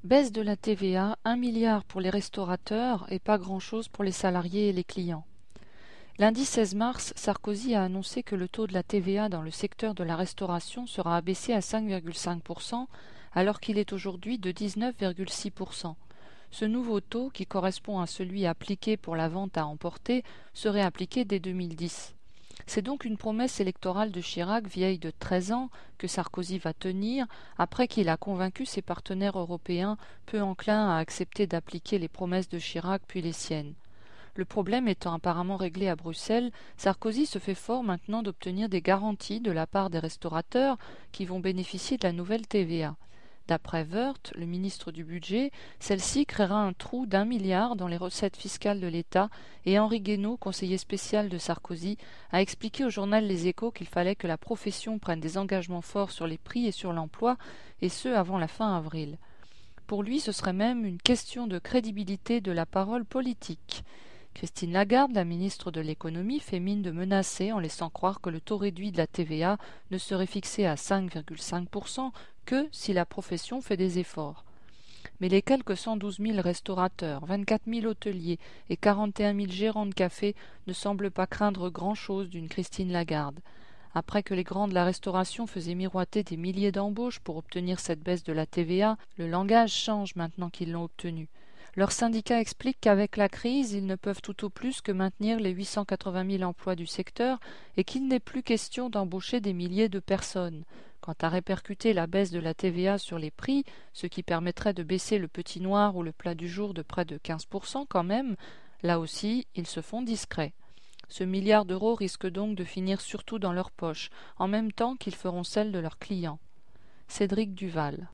Baisse de la TVA, 1 milliard pour les restaurateurs et pas grand-chose pour les salariés et les clients. Lundi 16 mars, Sarkozy a annoncé que le taux de la TVA dans le secteur de la restauration sera abaissé à 5,5%, alors qu'il est aujourd'hui de 19,6%. Ce nouveau taux, qui correspond à celui appliqué pour la vente à emporter, serait appliqué dès 2010. C'est donc une promesse électorale de Chirac vieille de 13 ans que Sarkozy va tenir après qu'il a convaincu ses partenaires européens peu enclins à accepter d'appliquer les promesses de Chirac puis les siennes. Le problème étant apparemment réglé à Bruxelles, Sarkozy se fait fort maintenant d'obtenir des garanties de la part des restaurateurs qui vont bénéficier de la nouvelle TVA. D'après Woerth, le ministre du Budget, celle-ci créera un trou d'1 milliard dans les recettes fiscales de l'État et Henri Guénaud, conseiller spécial de Sarkozy, a expliqué au journal Les Échos qu'il fallait que la profession prenne des engagements forts sur les prix et sur l'emploi, et ce avant la fin avril. Pour lui, ce serait même une question de crédibilité de la parole politique. Christine Lagarde, la ministre de l'économie, fait mine de menacer en laissant croire que le taux réduit de la TVA ne serait fixé à 5,5% que si la profession fait des efforts. Mais les quelques 112 000 restaurateurs, 24 000 hôteliers et 41 000 gérants de café ne semblent pas craindre grand-chose d'une Christine Lagarde. Après que les grands de la restauration faisaient miroiter des milliers d'embauches pour obtenir cette baisse de la TVA, le langage change maintenant qu'ils l'ont obtenue. Leurs syndicats expliquent qu'avec la crise, ils ne peuvent tout au plus que maintenir les 880 000 emplois du secteur et qu'il n'est plus question d'embaucher des milliers de personnes. Quant à répercuter la baisse de la TVA sur les prix, ce qui permettrait de baisser le petit noir ou le plat du jour de près de 15% quand même, là aussi, ils se font discrets. Ce milliard d'euros risque donc de finir surtout dans leurs poches, en même temps qu'ils feront celle de leurs clients. Cédric Duval.